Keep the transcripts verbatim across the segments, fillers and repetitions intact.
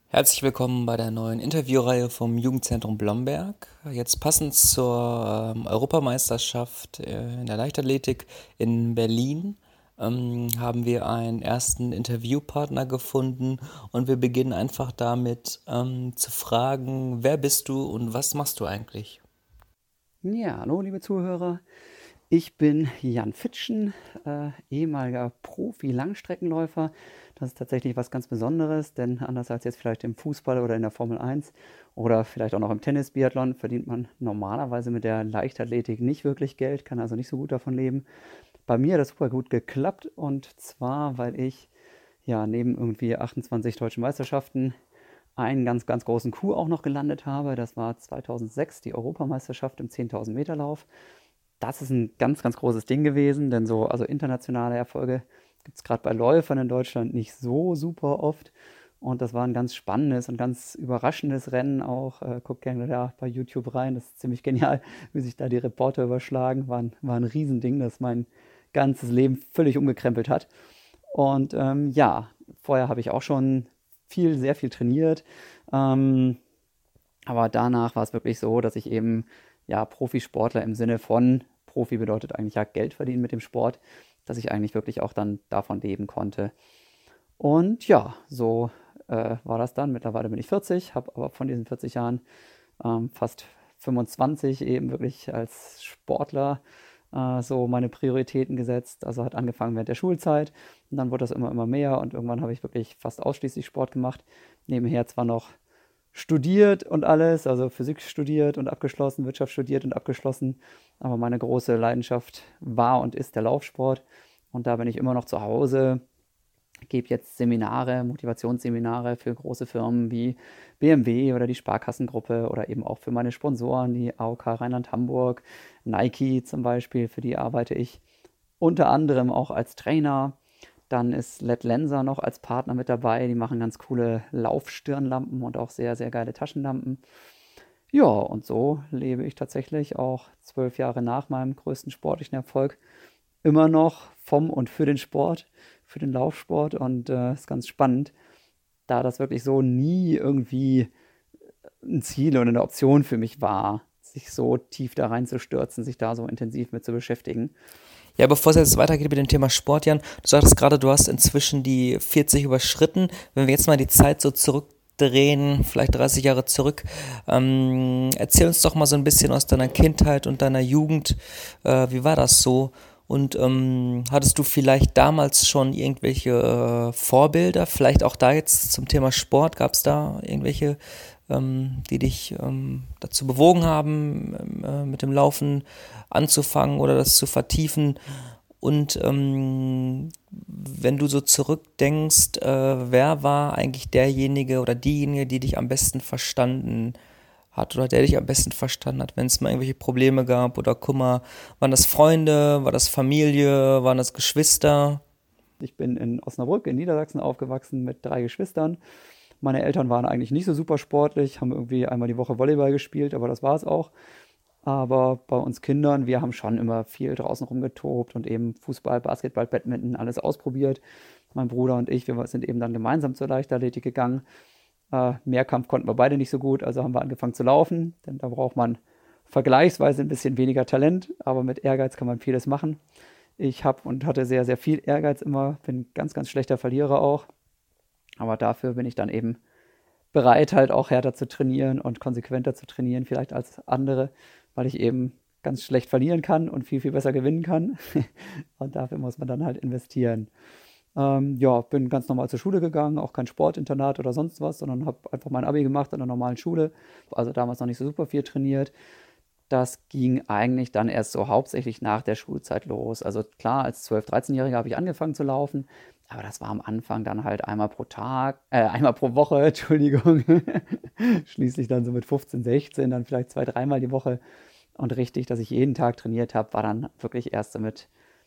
Herzlich willkommen bei der neuen Interviewreihe vom Jugendzentrum Blomberg. Jetzt passend zur ähm, Europameisterschaft äh, in der Leichtathletik in Berlin ähm, haben wir einen ersten Interviewpartner gefunden und wir beginnen einfach damit ähm, zu fragen, wer bist du und was machst du eigentlich? Ja, hallo liebe Zuhörer. Ich bin Jan Fitschen, äh, ehemaliger Profi-Langstreckenläufer. Das ist tatsächlich was ganz Besonderes, denn anders als jetzt vielleicht im Fußball oder in der Formel eins oder vielleicht auch noch im Tennis-Biathlon verdient man normalerweise mit der Leichtathletik nicht wirklich Geld, kann also nicht so gut davon leben. Bei mir hat das super gut geklappt, und zwar, weil ich ja neben irgendwie achtundzwanzig deutschen Meisterschaften einen ganz, ganz großen Coup auch noch gelandet habe. Das war zweitausendsechs die Europameisterschaft im zehntausend Meter Lauf. Das ist ein ganz, ganz großes Ding gewesen, denn so, also internationale Erfolge gibt es gerade bei Läufern in Deutschland nicht so super oft. Und das war ein ganz spannendes und ganz überraschendes Rennen auch. Äh, guckt gerne da bei YouTube rein. Das ist ziemlich genial, wie sich da die Reporter überschlagen. War ein, war ein Riesending, das mein ganzes Leben völlig umgekrempelt hat. Und ähm, ja, vorher habe ich auch schon viel, sehr viel trainiert. Ähm, aber danach war es wirklich so, dass ich eben ja Profisportler im Sinne von Profi bedeutet eigentlich ja Geld verdienen mit dem Sport, dass ich eigentlich wirklich auch dann davon leben konnte. Und ja, so äh, war das dann. Mittlerweile bin ich vierzig, habe aber von diesen vierzig Jahren ähm, fast fünfundzwanzig eben wirklich als Sportler äh, so meine Prioritäten gesetzt. Also hat angefangen während der Schulzeit, und dann wurde das immer, immer mehr, und irgendwann habe ich wirklich fast ausschließlich Sport gemacht. Nebenher zwar noch studiert und alles, also Physik studiert und abgeschlossen, Wirtschaft studiert und abgeschlossen, aber meine große Leidenschaft war und ist der Laufsport, und da bin ich immer noch zu Hause, gebe jetzt Seminare, Motivationsseminare für große Firmen wie B M W oder die Sparkassengruppe oder eben auch für meine Sponsoren, die A O K Rheinland-Hamburg, Nike zum Beispiel, für die arbeite ich unter anderem auch als Trainer. Dann ist Led Lenser noch als Partner mit dabei. Die machen ganz coole Laufstirnlampen und auch sehr, sehr geile Taschenlampen. Ja, und so lebe ich tatsächlich auch zwölf Jahre nach meinem größten sportlichen Erfolg immer noch vom und für den Sport, für den Laufsport, und äh, ist ganz spannend, da das wirklich so nie irgendwie ein Ziel oder eine Option für mich war, sich so tief da reinzustürzen, sich da so intensiv mit zu beschäftigen. Ja, bevor es jetzt weitergeht mit dem Thema Sport, Jan, du sagtest gerade, du hast inzwischen die vierzig überschritten. Wenn wir jetzt mal die Zeit so zurückdrehen, vielleicht dreißig Jahre zurück, ähm, erzähl uns doch mal so ein bisschen aus deiner Kindheit und deiner Jugend. Äh, wie war das so? Und ähm, hattest du vielleicht damals schon irgendwelche äh, Vorbilder? Vielleicht auch da jetzt zum Thema Sport, gab es da irgendwelche, ähm, die dich ähm, dazu bewogen haben, ähm, äh, mit dem Laufen anzufangen oder das zu vertiefen? Und ähm, wenn du so zurückdenkst, äh, wer war eigentlich derjenige oder diejenige, die dich am besten verstanden hat oder der dich am besten verstanden hat, wenn es mal irgendwelche Probleme gab oder Kummer? Waren das Freunde, war das Familie, waren das Geschwister? Ich bin in Osnabrück in Niedersachsen aufgewachsen mit drei Geschwistern. Meine Eltern waren eigentlich nicht so super sportlich, haben irgendwie einmal die Woche Volleyball gespielt, aber das war es auch. Aber bei uns Kindern, wir haben schon immer viel draußen rumgetobt und eben Fußball, Basketball, Badminton, alles ausprobiert. Mein Bruder und ich, wir sind eben dann gemeinsam zur Leichtathletik gegangen. Äh, Mehrkampf konnten wir beide nicht so gut, also haben wir angefangen zu laufen, denn da braucht man vergleichsweise ein bisschen weniger Talent, aber mit Ehrgeiz kann man vieles machen. Ich habe und hatte sehr, sehr viel Ehrgeiz immer, bin ganz, ganz schlechter Verlierer auch, aber dafür bin ich dann eben bereit, halt auch härter zu trainieren und konsequenter zu trainieren, vielleicht als andere, weil ich eben ganz schlecht verlieren kann und viel, viel besser gewinnen kann. Und dafür muss man dann halt investieren. Ähm, ja, bin ganz normal zur Schule gegangen, auch kein Sportinternat oder sonst was, sondern habe einfach mein Abi gemacht an der normalen Schule. Also damals noch nicht so super viel trainiert. Das ging eigentlich dann erst so hauptsächlich nach der Schulzeit los. Also klar, als zwölf-, dreizehn-Jähriger habe ich angefangen zu laufen, aber das war am Anfang dann halt einmal pro Tag, äh, einmal pro Woche, Entschuldigung. Schließlich dann so mit fünfzehn, sechzehn, dann vielleicht zwei, dreimal die Woche. Und richtig, dass ich jeden Tag trainiert habe, war dann wirklich erst so mit,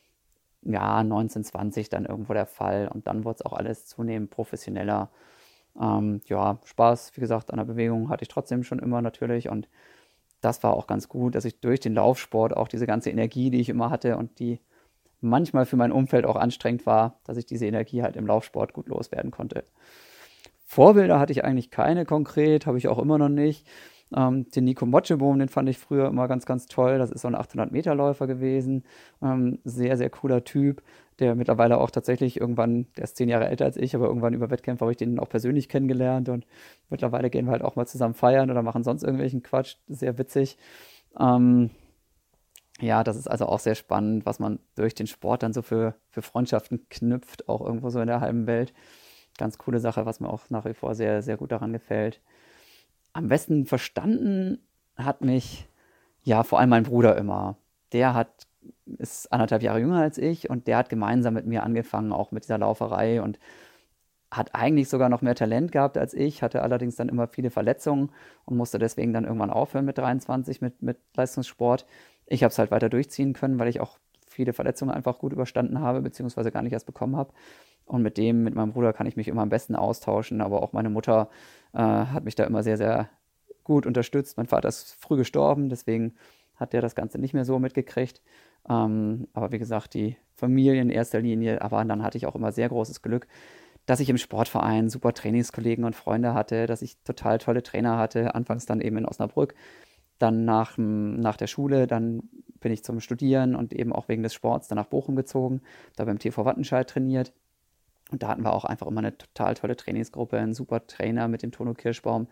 ja, neunzehn, zwanzig dann irgendwo der Fall. Und dann wurde es auch alles zunehmend professioneller. Ähm, ja, Spaß, wie gesagt, an der Bewegung hatte ich trotzdem schon immer natürlich. Und das war auch ganz gut, dass ich durch den Laufsport auch diese ganze Energie, die ich immer hatte und die manchmal für mein Umfeld auch anstrengend war, dass ich diese Energie halt im Laufsport gut loswerden konnte. Vorbilder hatte ich eigentlich keine konkret, habe ich auch immer noch nicht. Ähm, den Nico Motschebohm, den fand ich früher immer ganz, ganz toll. Das ist so ein achthundert-Meter-Läufer gewesen. Ähm, sehr, sehr cooler Typ, der mittlerweile auch tatsächlich irgendwann, der ist zehn Jahre älter als ich, aber irgendwann über Wettkämpfe habe ich den auch persönlich kennengelernt und mittlerweile gehen wir halt auch mal zusammen feiern oder machen sonst irgendwelchen Quatsch. Sehr witzig. Ähm, ja, das ist also auch sehr spannend, was man durch den Sport dann so für, für Freundschaften knüpft, auch irgendwo so in der halben Welt. Ganz coole Sache, was mir auch nach wie vor sehr, sehr gut daran gefällt. Am besten verstanden hat mich ja vor allem mein Bruder immer. Der hat, ist anderthalb Jahre jünger als ich und der hat gemeinsam mit mir angefangen, auch mit dieser Lauferei und hat eigentlich sogar noch mehr Talent gehabt als ich, hatte allerdings dann immer viele Verletzungen und musste deswegen dann irgendwann aufhören mit dreiundzwanzig mit, mit Leistungssport. Ich habe es halt weiter durchziehen können, weil ich auch viele Verletzungen einfach gut überstanden habe, beziehungsweise gar nicht erst bekommen habe. Und mit dem, mit meinem Bruder kann ich mich immer am besten austauschen, aber auch meine Mutter äh, hat mich da immer sehr, sehr gut unterstützt. Mein Vater ist früh gestorben, deswegen hat der das Ganze nicht mehr so mitgekriegt. Ähm, aber wie gesagt, die Familie in erster Linie, aber dann hatte ich auch immer sehr großes Glück, dass ich im Sportverein super Trainingskollegen und Freunde hatte, dass ich total tolle Trainer hatte, anfangs dann eben in Osnabrück, dann nach, dem- nach der Schule, dann bin ich zum Studieren und eben auch wegen des Sports dann nach Bochum gezogen, da beim T V Wattenscheid trainiert. Und da hatten wir auch einfach immer eine total tolle Trainingsgruppe, einen super Trainer mit dem Tono Kirschbaum.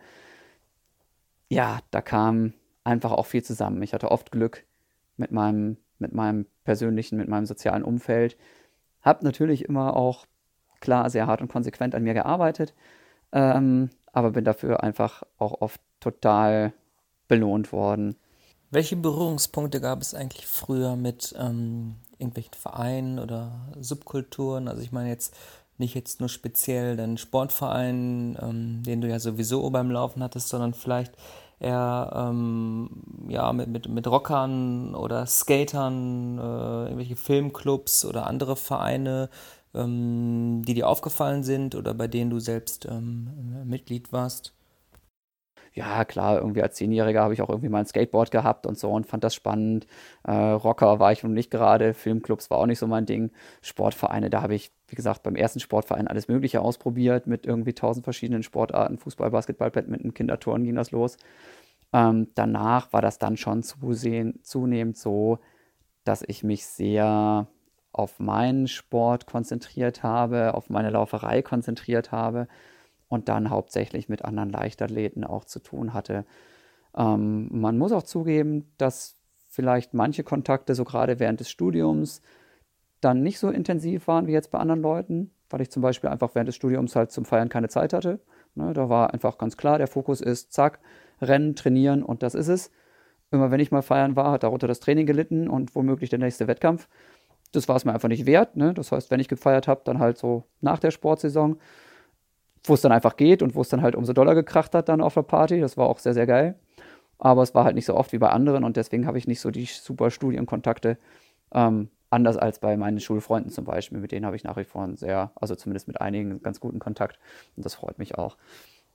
Ja, da kam einfach auch viel zusammen. Ich hatte oft Glück mit meinem, mit meinem persönlichen, mit meinem sozialen Umfeld. Hab natürlich immer auch, klar, sehr hart und konsequent an mir gearbeitet, ähm, aber bin dafür einfach auch oft total belohnt worden. Welche Berührungspunkte gab es eigentlich früher mit ähm, irgendwelchen Vereinen oder Subkulturen? Also ich meine jetzt nicht jetzt nur speziell den Sportverein, ähm, den du ja sowieso beim Laufen hattest, sondern vielleicht eher ähm, ja, mit, mit, mit Rockern oder Skatern, äh, irgendwelche Filmclubs oder andere Vereine, ähm, die dir aufgefallen sind oder bei denen du selbst ähm, Mitglied warst? Ja, klar, irgendwie als Zehnjähriger habe ich auch irgendwie mal ein Skateboard gehabt und so und fand das spannend. Äh, Rocker war ich nun nicht gerade, Filmclubs war auch nicht so mein Ding. Sportvereine, da habe ich, wie gesagt, beim ersten Sportverein alles Mögliche ausprobiert mit irgendwie tausend verschiedenen Sportarten. Fußball, Basketball, Badminton, Kinderturnen ging das los. Ähm, danach war das dann schon zusehen, zunehmend so, dass ich mich sehr auf meinen Sport konzentriert habe, auf meine Lauferei konzentriert habe und dann hauptsächlich mit anderen Leichtathleten auch zu tun hatte. Ähm, man muss auch zugeben, dass vielleicht manche Kontakte so gerade während des Studiums dann nicht so intensiv waren wie jetzt bei anderen Leuten, weil ich zum Beispiel einfach während des Studiums halt zum Feiern keine Zeit hatte. Ne, da war einfach ganz klar, der Fokus ist, zack, Rennen, trainieren und das ist es. Immer wenn ich mal feiern war, hat darunter das Training gelitten und womöglich der nächste Wettkampf. Das war es mir einfach nicht wert. Ne? Das heißt, wenn ich gefeiert habe, dann halt so nach der Sportsaison, wo es dann einfach geht und wo es dann halt umso doller gekracht hat dann auf der Party. Das war auch sehr, sehr geil. Aber es war halt nicht so oft wie bei anderen und deswegen habe ich nicht so die super Studienkontakte. Ähm, anders als bei meinen Schulfreunden zum Beispiel. Mit denen habe ich nach wie vor einen sehr, also zumindest mit einigen, einen ganz guten Kontakt. Und das freut mich auch.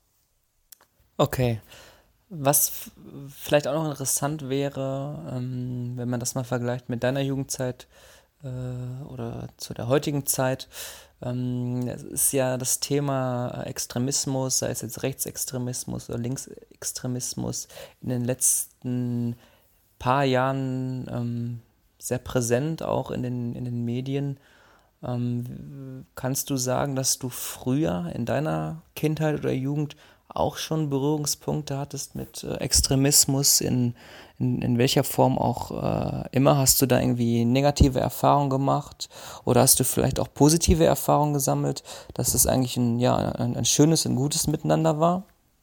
Okay. Was f- vielleicht auch noch interessant wäre, ähm, wenn man das mal vergleicht mit deiner Jugendzeit äh, oder zu der heutigen Zeit, ähm, es ist ja das Thema Extremismus, sei es jetzt Rechtsextremismus oder Linksextremismus, in den letzten paar Jahren ähm, sehr präsent, auch in den, in den Medien. Ähm, kannst du sagen, dass du früher in deiner Kindheit oder Jugend auch schon Berührungspunkte hattest mit äh, Extremismus, in, in, in welcher Form auch äh, immer? Hast du da irgendwie negative Erfahrungen gemacht oder hast du vielleicht auch positive Erfahrungen gesammelt, dass es eigentlich ein, ja, ein, ein schönes und gutes Miteinander war?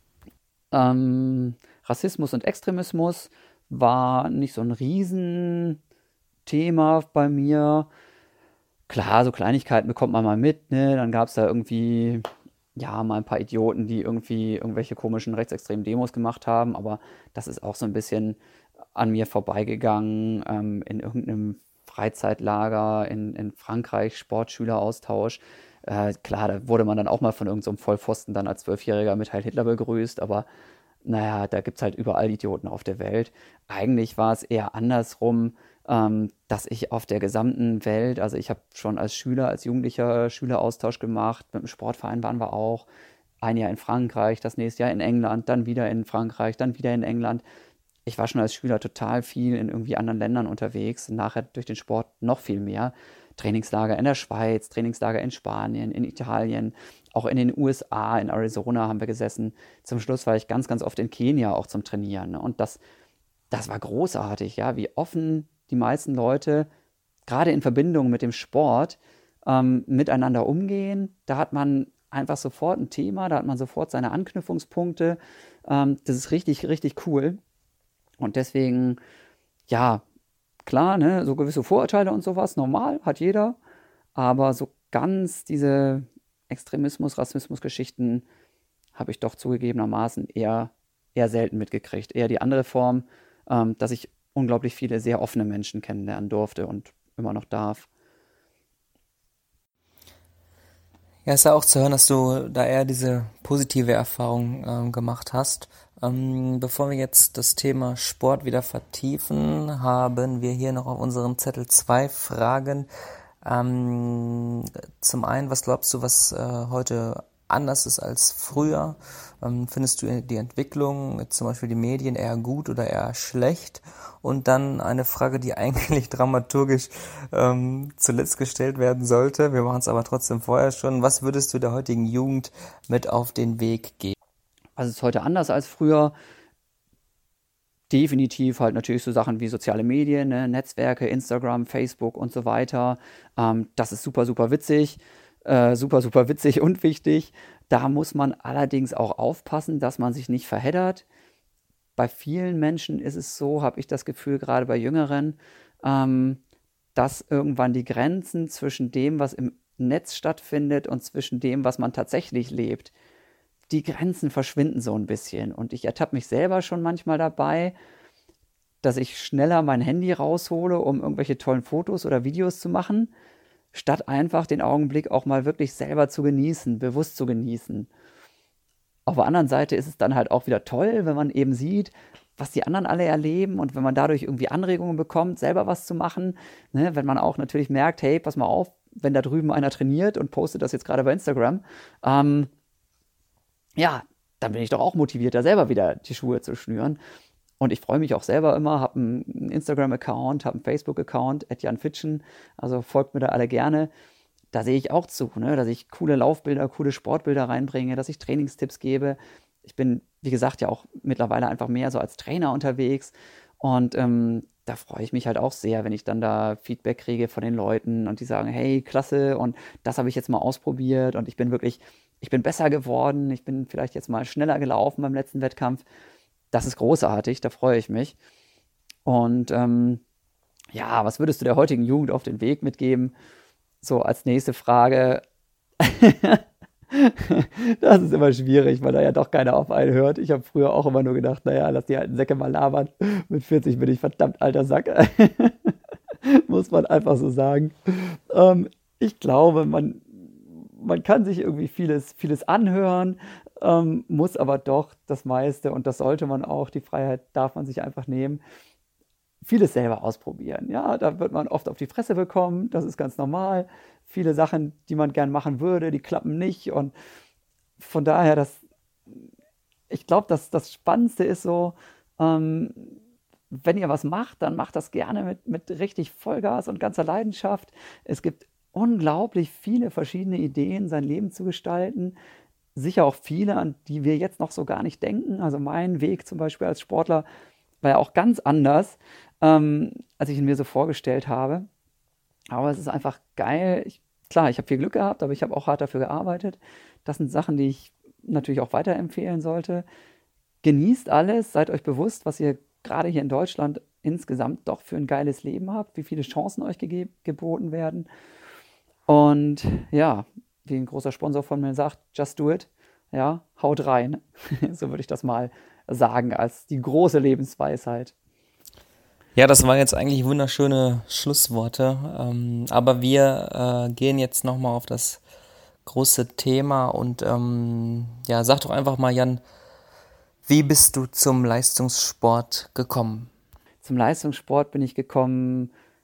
Ähm, Rassismus und Extremismus war nicht so ein Riesenthema bei mir. Klar, so Kleinigkeiten bekommt man mal mit, ne? Dann gab es da irgendwie, ja, mal ein paar Idioten, die irgendwie irgendwelche komischen rechtsextremen Demos gemacht haben, aber das ist auch so ein bisschen an mir vorbeigegangen, ähm, in irgendeinem Freizeitlager in, in Frankreich, Sportschüleraustausch. Äh, klar, da wurde man dann auch mal von irgendeinem so Vollpfosten dann als Zwölfjähriger mit Heil Hitler begrüßt, aber naja, da gibt's halt überall Idioten auf der Welt. Eigentlich war es eher andersrum, ähm, dass ich auf der gesamten Welt, also ich habe schon als Schüler, als Jugendlicher Schüleraustausch gemacht, mit dem Sportverein waren wir auch, ein Jahr in Frankreich, das nächste Jahr in England, dann wieder in Frankreich, dann wieder in England. Ich war schon als Schüler total viel in irgendwie anderen Ländern unterwegs, nachher durch den Sport noch viel mehr. Trainingslager in der Schweiz, Trainingslager in Spanien, in Italien, auch in den U S A, in Arizona haben wir gesessen. Zum Schluss war ich ganz, ganz oft in Kenia auch zum Trainieren. Ne? Und das, das war großartig, ja, wie offen die meisten Leute, gerade in Verbindung mit dem Sport, ähm, miteinander umgehen. Da hat man einfach sofort ein Thema, da hat man sofort seine Anknüpfungspunkte. Ähm, das ist richtig, richtig cool. Und deswegen, ja, klar, ne, so gewisse Vorurteile und sowas, normal, hat jeder. Aber so ganz diese Extremismus, Rassismus-Geschichten habe ich doch zugegebenermaßen eher, eher selten mitgekriegt. Eher die andere Form, ähm, dass ich unglaublich viele sehr offene Menschen kennenlernen durfte und immer noch darf. Ja, ist ja auch zu hören, dass du da eher diese positive Erfahrung ähm, gemacht hast. Ähm, bevor wir jetzt das Thema Sport wieder vertiefen, haben wir hier noch auf unserem Zettel zwei Fragen. Ähm, zum einen, was glaubst du, was äh, heute anders ist als früher? Ähm, findest du die Entwicklung, jetzt zum Beispiel die Medien, eher gut oder eher schlecht? Und dann eine Frage, die eigentlich dramaturgisch ähm, zuletzt gestellt werden sollte. Wir machen es aber trotzdem vorher schon. Was würdest du der heutigen Jugend mit auf den Weg geben? Also es ist heute anders als früher. Definitiv halt natürlich so Sachen wie soziale Medien, ne, Netzwerke, Instagram, Facebook und so weiter. Ähm, das ist super, super witzig. Äh, super, super witzig und wichtig. Da muss man allerdings auch aufpassen, dass man sich nicht verheddert. Bei vielen Menschen ist es so, habe ich das Gefühl, gerade bei Jüngeren, ähm, dass irgendwann die Grenzen zwischen dem, was im Netz stattfindet und zwischen dem, was man tatsächlich lebt, die Grenzen verschwinden so ein bisschen. Und ich ertappe mich selber schon manchmal dabei, dass ich schneller mein Handy raushole, um irgendwelche tollen Fotos oder Videos zu machen, statt einfach den Augenblick auch mal wirklich selber zu genießen, bewusst zu genießen. Auf der anderen Seite ist es dann halt auch wieder toll, wenn man eben sieht, was die anderen alle erleben und wenn man dadurch irgendwie Anregungen bekommt, selber was zu machen. Ne? Wenn man auch natürlich merkt, hey, pass mal auf, wenn da drüben einer trainiert und postet das jetzt gerade bei Instagram, ähm, ja, dann bin ich doch auch motiviert, da selber wieder die Schuhe zu schnüren. Und ich freue mich auch selber immer, habe einen Instagram-Account, habe einen Facebook-Account, at Jan Fitschen, also folgt mir da alle gerne. Da sehe ich auch zu, ne, dass ich coole Laufbilder, coole Sportbilder reinbringe, dass ich Trainingstipps gebe. Ich bin, wie gesagt, ja auch mittlerweile einfach mehr so als Trainer unterwegs. Und ähm, da freue ich mich halt auch sehr, wenn ich dann da Feedback kriege von den Leuten und die sagen, hey, klasse, und das habe ich jetzt mal ausprobiert und ich bin wirklich, ich bin besser geworden, ich bin vielleicht jetzt mal schneller gelaufen beim letzten Wettkampf. Das ist großartig, da freue ich mich. Und ähm, ja, was würdest du der heutigen Jugend auf den Weg mitgeben? So als nächste Frage. Das ist immer schwierig, weil da ja doch keiner auf einen hört. Ich habe früher auch immer nur gedacht, naja, lass die alten Säcke mal labern. Mit vierzig bin ich verdammt alter Sack. Muss man einfach so sagen. Ähm, ich glaube, man, man kann sich irgendwie vieles, vieles anhören, ähm, muss aber doch das meiste, und das sollte man auch, die Freiheit darf man sich einfach nehmen, vieles selber ausprobieren. Ja, da wird man oft auf die Fresse bekommen, das ist ganz normal. Viele Sachen, die man gern machen würde, die klappen nicht. Und von daher, das, ich glaube, dass das Spannendste ist so, ähm, wenn ihr was macht, dann macht das gerne mit, mit richtig Vollgas und ganzer Leidenschaft. Es gibt unglaublich viele verschiedene Ideen, sein Leben zu gestalten. Sicher auch viele, an die wir jetzt noch so gar nicht denken. Also mein Weg zum Beispiel als Sportler war ja auch ganz anders, ähm, als ich ihn mir so vorgestellt habe. Aber es ist einfach geil. Ich, klar, ich habe viel Glück gehabt, aber ich habe auch hart dafür gearbeitet. Das sind Sachen, die ich natürlich auch weiterempfehlen sollte. Genießt alles, seid euch bewusst, was ihr gerade hier in Deutschland insgesamt doch für ein geiles Leben habt, wie viele Chancen euch gege- geboten werden. Und ja, wie ein großer Sponsor von mir sagt, just do it. Ja, haut rein. So würde ich das mal sagen, als die große Lebensweisheit. Ja, das waren jetzt eigentlich wunderschöne Schlussworte. Ähm, aber wir äh, gehen jetzt nochmal auf das große Thema und ähm, ja, sag doch einfach mal, Jan, wie bist du zum Leistungssport gekommen? Zum Leistungssport bin ich gekommen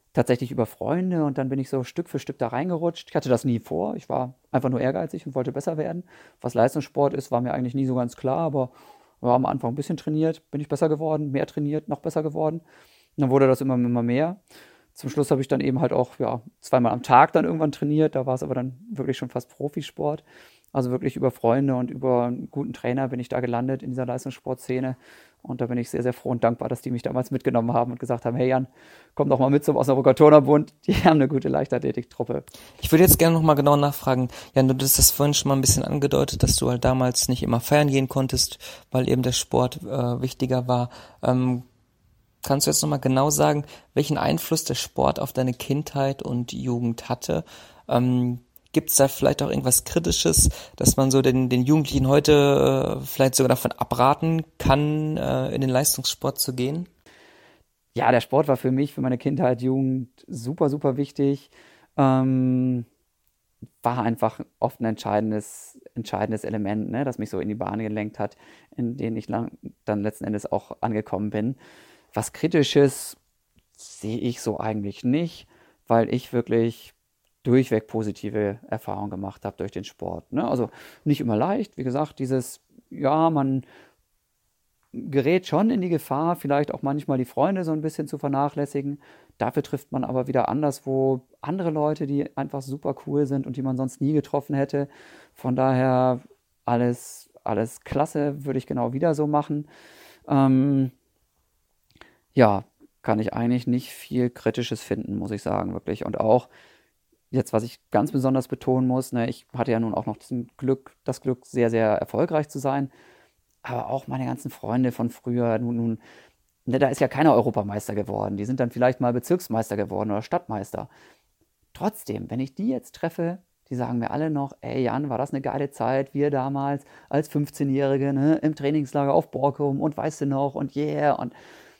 tatsächlich über Freunde und dann bin ich so Stück für Stück da reingerutscht. Ich hatte das nie vor. Ich war einfach nur ehrgeizig und wollte besser werden. Was Leistungssport ist, war mir eigentlich nie so ganz klar, aber ja, am Anfang ein bisschen trainiert, bin ich besser geworden, mehr trainiert, noch besser geworden. Und dann wurde das immer, immer mehr. Zum Schluss habe ich dann eben halt auch ja, zweimal am Tag dann irgendwann trainiert. Da war es aber dann wirklich schon fast Profisport. Also wirklich über Freunde und über einen guten Trainer bin ich da gelandet in dieser Leistungssportszene. Und da bin ich sehr, sehr froh und dankbar, dass die mich damals mitgenommen haben und gesagt haben, hey Jan, komm doch mal mit zum Osnabrücker Turnerbund. Die haben eine gute Leichtathletiktruppe. Ich würde jetzt gerne nochmal genau nachfragen, Jan, du hast das vorhin schon mal ein bisschen angedeutet, dass du halt damals nicht immer feiern gehen konntest, weil eben der Sport äh, wichtiger war. Ähm, kannst du jetzt nochmal genau sagen, welchen Einfluss der Sport auf deine Kindheit und Jugend hatte? Ähm, Gibt es da vielleicht auch irgendwas Kritisches, dass man so den, den Jugendlichen heute äh, vielleicht sogar davon abraten kann, äh, in den Leistungssport zu gehen? Ja, der Sport war für mich, für meine Kindheit, Jugend super, super wichtig. Ähm, war einfach oft ein entscheidendes, entscheidendes Element, ne, das mich so in die Bahn gelenkt hat, in denen ich lang, dann letzten Endes auch angekommen bin. Was Kritisches sehe ich so eigentlich nicht, weil ich wirklich durchweg positive Erfahrungen gemacht habe durch den Sport. Ne? Also nicht immer leicht, wie gesagt, dieses, ja, man gerät schon in die Gefahr, vielleicht auch manchmal die Freunde so ein bisschen zu vernachlässigen. Dafür trifft man aber wieder anderswo andere Leute, die einfach super cool sind und die man sonst nie getroffen hätte. Von daher alles, alles klasse, würde ich genau wieder so machen. Ähm, ja, kann ich eigentlich nicht viel Kritisches finden, muss ich sagen, wirklich. Und auch jetzt, was ich ganz besonders betonen muss, ne, ich hatte ja nun auch noch das Glück, das Glück, sehr, sehr erfolgreich zu sein. Aber auch meine ganzen Freunde von früher, nun, nun, ne, da ist ja keiner Europameister geworden. Die sind dann vielleicht mal Bezirksmeister geworden oder Stadtmeister. Trotzdem, wenn ich die jetzt treffe, die sagen mir alle noch, ey Jan, war das eine geile Zeit, wir damals als fünfzehnjährige, ne, im Trainingslager auf Borkum und weißt du noch und yeah. Und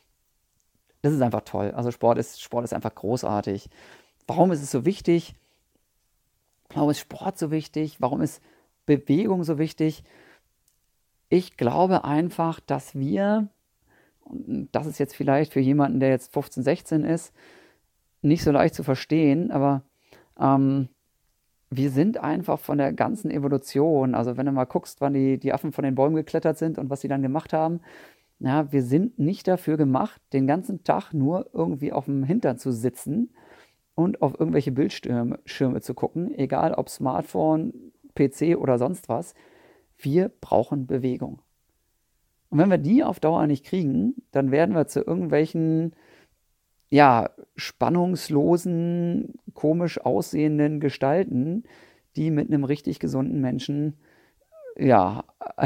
das ist einfach toll. Also Sport ist, Sport ist einfach großartig. Warum ist es so wichtig? Warum ist Sport so wichtig? Warum ist Bewegung so wichtig? Ich glaube einfach, dass wir, und das ist jetzt vielleicht für jemanden, der jetzt fünfzehn, sechzehn ist, nicht so leicht zu verstehen, aber ähm, wir sind einfach von der ganzen Evolution, also wenn du mal guckst, wann die, die Affen von den Bäumen geklettert sind und was sie dann gemacht haben, ja, wir sind nicht dafür gemacht, den ganzen Tag nur irgendwie auf dem Hintern zu sitzen und auf irgendwelche Bildschirme Schirme zu gucken, egal ob Smartphone, P C oder sonst was. Wir brauchen Bewegung. Und wenn wir die auf Dauer nicht kriegen, dann werden wir zu irgendwelchen, ja, spannungslosen, komisch aussehenden Gestalten, die mit einem richtig gesunden Menschen, ja,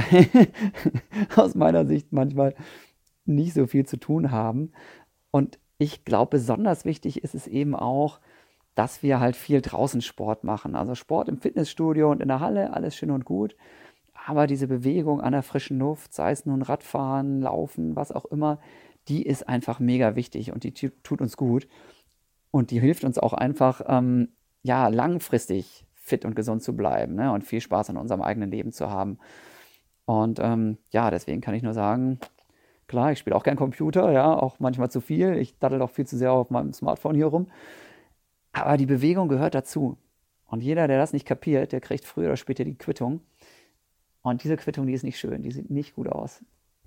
aus meiner Sicht manchmal nicht so viel zu tun haben. Und ich glaube, besonders wichtig ist es eben auch, dass wir halt viel draußen Sport machen. Also Sport im Fitnessstudio und in der Halle, alles schön und gut. Aber diese Bewegung an der frischen Luft, sei es nun Radfahren, Laufen, was auch immer, die ist einfach mega wichtig und die tu- tut uns gut. Und die hilft uns auch einfach, ähm, ja, langfristig fit und gesund zu bleiben, ne? Und viel Spaß an unserem eigenen Leben zu haben. Und ähm, ja, deswegen kann ich nur sagen, klar, ich spiele auch gern Computer, ja, auch manchmal zu viel. Ich daddel auch viel zu sehr auf meinem Smartphone hier rum. Aber die Bewegung gehört dazu. Und jeder, der das nicht kapiert, der kriegt früher oder später die Quittung. Und diese Quittung, die ist nicht schön, die sieht nicht gut aus.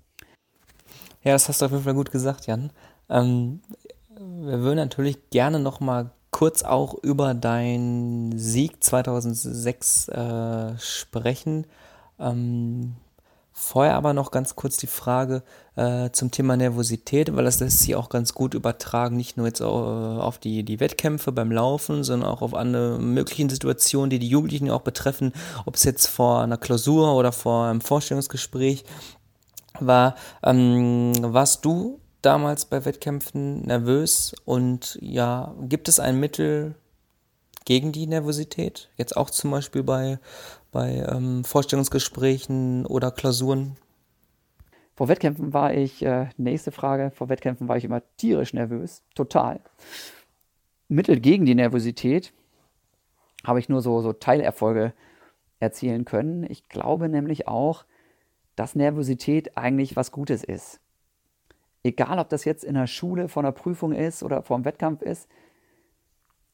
Ja, das hast du auf jeden Fall gut gesagt, Jan. Ähm, Wir würden natürlich gerne noch mal kurz auch über deinen Sieg zweitausendsechs äh, sprechen. Ähm, Vorher aber noch ganz kurz die Frage äh, zum Thema Nervosität, weil das lässt sich auch ganz gut übertragen, nicht nur jetzt au- auf die, die Wettkämpfe beim Laufen, sondern auch auf alle möglichen Situationen, die die Jugendlichen auch betreffen, ob es jetzt vor einer Klausur oder vor einem Vorstellungsgespräch war. Ähm, warst du damals bei Wettkämpfen nervös und ja, gibt es ein Mittel gegen die Nervosität? Jetzt auch zum Beispiel bei, bei ähm, Vorstellungsgesprächen oder Klausuren? Vor Wettkämpfen war ich, äh, nächste Frage, vor Wettkämpfen war ich immer tierisch nervös, total. Mittel gegen die Nervosität habe ich nur so, so Teilerfolge erzielen können. Ich glaube nämlich auch, dass Nervosität eigentlich was Gutes ist. Egal, ob das jetzt in der Schule vor einer Prüfung ist oder vor einem Wettkampf ist,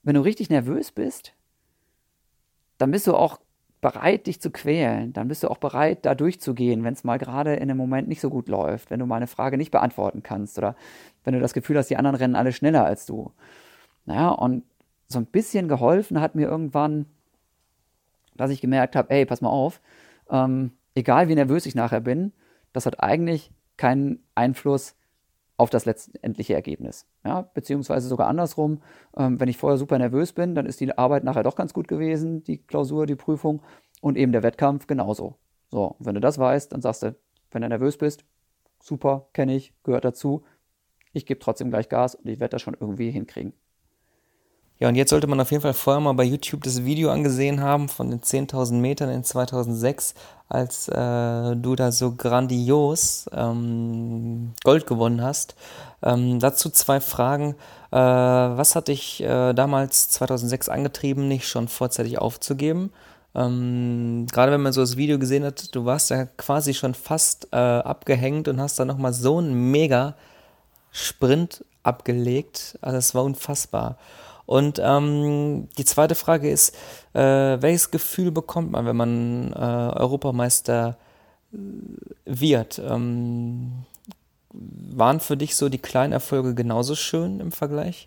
wenn du richtig nervös bist, dann bist du auch bereit, dich zu quälen. Dann bist du auch bereit, da durchzugehen, wenn es mal gerade in einem Moment nicht so gut läuft, wenn du mal eine Frage nicht beantworten kannst oder wenn du das Gefühl hast, die anderen rennen alle schneller als du. Naja, und so ein bisschen geholfen hat mir irgendwann, dass ich gemerkt habe, ey, pass mal auf, ähm, egal wie nervös ich nachher bin, das hat eigentlich keinen Einfluss auf das letztendliche Ergebnis. Ja, beziehungsweise sogar andersrum, ähm, wenn ich vorher super nervös bin, dann ist die Arbeit nachher doch ganz gut gewesen, die Klausur, die Prüfung und eben der Wettkampf genauso. So, und wenn du das weißt, dann sagst du, wenn du nervös bist, super, kenne ich, gehört dazu, ich gebe trotzdem gleich Gas und ich werde das schon irgendwie hinkriegen. Ja, und jetzt sollte man auf jeden Fall vorher mal bei YouTube das Video angesehen haben von den zehntausend Metern in zweitausendsechs, als äh, du da so grandios ähm, Gold gewonnen hast. Ähm, dazu zwei Fragen. Äh, was hat dich äh, damals zweitausendsechs angetrieben, nicht schon vorzeitig aufzugeben? Ähm, gerade wenn man so das Video gesehen hat, du warst ja quasi schon fast äh, abgehängt und hast dann nochmal so einen mega Sprint abgelegt. Also es war unfassbar. Und ähm, die zweite Frage ist, äh, welches Gefühl bekommt man, wenn man äh, Europameister wird? Ähm, waren für dich so die kleinen Erfolge genauso schön im Vergleich?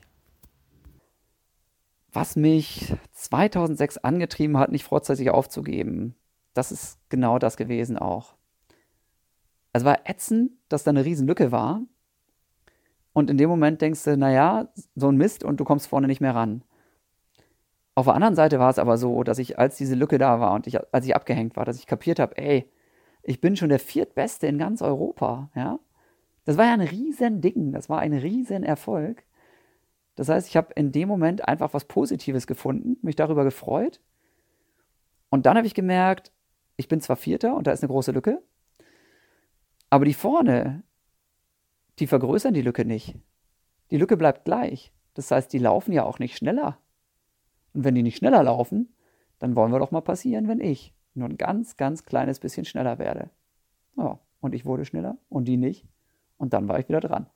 Was mich zweitausendsechs angetrieben hat, nicht vorzeitig aufzugeben, das ist genau das gewesen auch. Es war ätzend, dass da eine Riesenlücke war. Und in dem Moment denkst du, naja, so ein Mist und du kommst vorne nicht mehr ran. Auf der anderen Seite war es aber so, dass ich, als diese Lücke da war und ich, als ich abgehängt war, dass ich kapiert habe, ey, ich bin schon der Viertbeste in ganz Europa, ja. Das war ja ein riesen Ding, das war ein riesen Erfolg. Das heißt, ich habe in dem Moment einfach was Positives gefunden, mich darüber gefreut. Und dann habe ich gemerkt, ich bin zwar Vierter und da ist eine große Lücke, aber die vorne, die vergrößern die Lücke nicht. Die Lücke bleibt gleich. Das heißt, die laufen ja auch nicht schneller. Und wenn die nicht schneller laufen, dann wollen wir doch mal passieren, wenn ich nur ein ganz, ganz kleines bisschen schneller werde. Ja, und ich wurde schneller und die nicht. Und dann war ich wieder dran.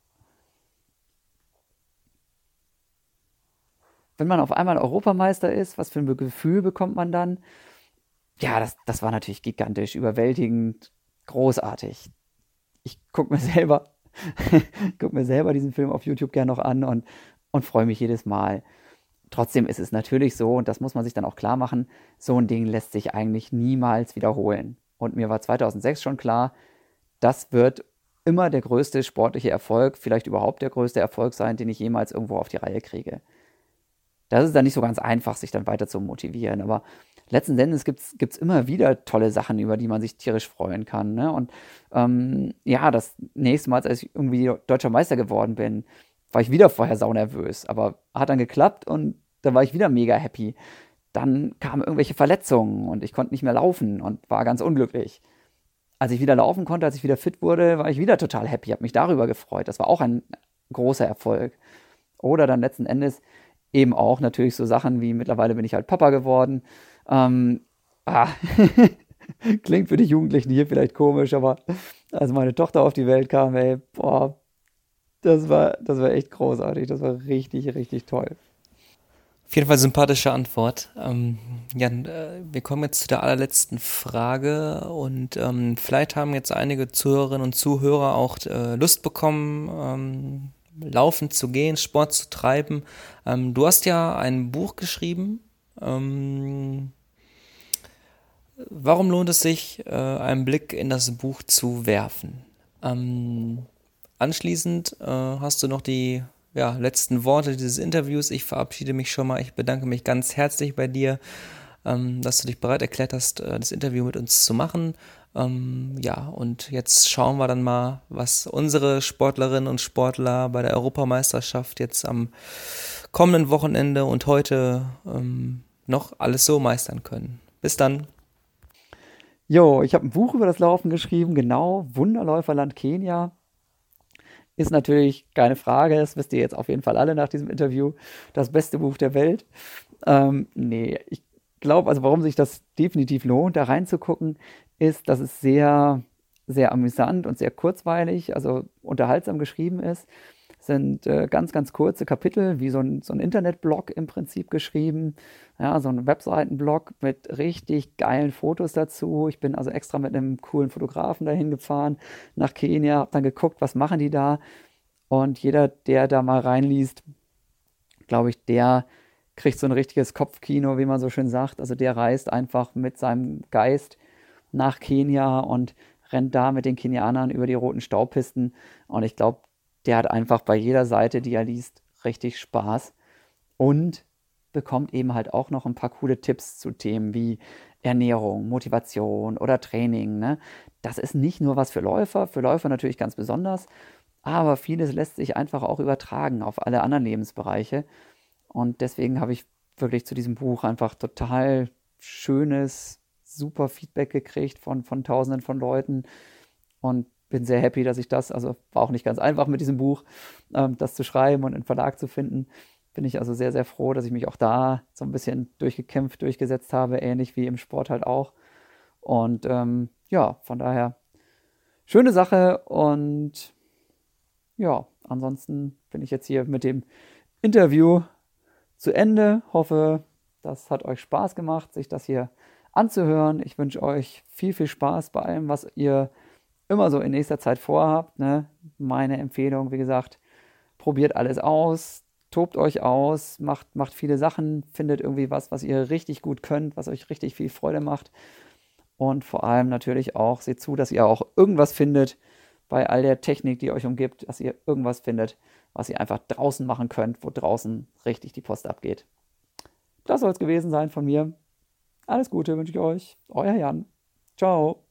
Wenn man auf einmal Europameister ist, was für ein Gefühl bekommt man dann? Ja, das, das war natürlich gigantisch, überwältigend, großartig. Ich gucke mir selber, guck mir selber diesen Film auf YouTube gerne noch an und, und freue mich jedes Mal. Trotzdem ist es natürlich so, und das muss man sich dann auch klar machen, so ein Ding lässt sich eigentlich niemals wiederholen. Und mir war zweitausendsechs schon klar, das wird immer der größte sportliche Erfolg, vielleicht überhaupt der größte Erfolg sein, den ich jemals irgendwo auf die Reihe kriege. Das ist dann nicht so ganz einfach, sich dann weiter zu motivieren, aber letzten Endes gibt es immer wieder tolle Sachen, über die man sich tierisch freuen kann. Ne? Und ähm, ja, das nächste Mal, als ich irgendwie deutscher Meister geworden bin, war ich wieder vorher saunervös, aber hat dann geklappt und da war ich wieder mega happy. Dann kamen irgendwelche Verletzungen und ich konnte nicht mehr laufen und war ganz unglücklich. Als ich wieder laufen konnte, als ich wieder fit wurde, war ich wieder total happy, habe mich darüber gefreut. Das war auch ein großer Erfolg. Oder dann letzten Endes eben auch natürlich so Sachen wie mittlerweile bin ich halt Papa geworden. Ähm, ah, klingt für die Jugendlichen hier vielleicht komisch, aber als meine Tochter auf die Welt kam, ey, boah, das war, das war echt großartig. Das war richtig, richtig toll. Auf jeden Fall sympathische Antwort. Ähm, Jan, äh, wir kommen jetzt zu der allerletzten Frage und ähm, vielleicht haben jetzt einige Zuhörerinnen und Zuhörer auch äh, Lust bekommen, ähm, laufen zu gehen, Sport zu treiben. Ähm, du hast ja ein Buch geschrieben. Ähm, warum lohnt es sich, äh, einen Blick in das Buch zu werfen? Ähm, anschließend äh, hast du noch die ja, letzten Worte dieses Interviews. Ich verabschiede mich schon mal. Ich bedanke mich ganz herzlich bei dir, ähm, dass du dich bereit erklärt hast, äh, das Interview mit uns zu machen. Ähm, ja, und jetzt schauen wir dann mal, was unsere Sportlerinnen und Sportler bei der Europameisterschaft jetzt am kommenden Wochenende und heute ähm, noch alles so meistern können. Bis dann. Jo, ich habe ein Buch über das Laufen geschrieben, genau, Wunderläuferland Kenia. Ist natürlich keine Frage, das wisst ihr jetzt auf jeden Fall alle nach diesem Interview, das beste Buch der Welt. Ähm, nee, ich glaube, also warum sich das definitiv lohnt, da reinzugucken, ist, dass es sehr, sehr amüsant und sehr kurzweilig, also unterhaltsam geschrieben ist. Sind äh, ganz, ganz kurze Kapitel, wie so ein, so ein Internetblog im Prinzip geschrieben. Ja, so ein Webseitenblog mit richtig geilen Fotos dazu. Ich bin also extra mit einem coolen Fotografen dahin gefahren nach Kenia, habe dann geguckt, was machen die da. Und jeder, der da mal reinliest, glaube ich, der kriegt so ein richtiges Kopfkino, wie man so schön sagt. Also der reist einfach mit seinem Geist nach Kenia und rennt da mit den Kenianern über die roten Staubpisten. Und ich glaube, der hat einfach bei jeder Seite, die er liest, richtig Spaß und bekommt eben halt auch noch ein paar coole Tipps zu Themen wie Ernährung, Motivation oder Training. Ne? Das ist nicht nur was für Läufer, für Läufer natürlich ganz besonders, aber vieles lässt sich einfach auch übertragen auf alle anderen Lebensbereiche. Und deswegen habe ich wirklich zu diesem Buch einfach total schönes, super Feedback gekriegt von, von Tausenden von Leuten und bin sehr happy, dass ich das, also war auch nicht ganz einfach mit diesem Buch, ähm, das zu schreiben und einen Verlag zu finden. Bin ich also sehr, sehr froh, dass ich mich auch da so ein bisschen durchgekämpft, durchgesetzt habe, ähnlich wie im Sport halt auch. Und ähm, ja, von daher schöne Sache und ja, ansonsten bin ich jetzt hier mit dem Interview zu Ende. Hoffe, das hat euch Spaß gemacht, sich das hier anzuhören. Ich wünsche euch viel, viel Spaß bei allem, was ihr immer so in nächster Zeit vorhabt. Ne? Meine Empfehlung, wie gesagt, probiert alles aus, tobt euch aus, macht, macht viele Sachen, findet irgendwie was, was ihr richtig gut könnt, was euch richtig viel Freude macht. Und vor allem natürlich auch, seht zu, dass ihr auch irgendwas findet bei all der Technik, die euch umgibt, dass ihr irgendwas findet, was ihr einfach draußen machen könnt, wo draußen richtig die Post abgeht. Das soll es gewesen sein von mir. Alles Gute wünsche ich euch. Euer Jan. Ciao.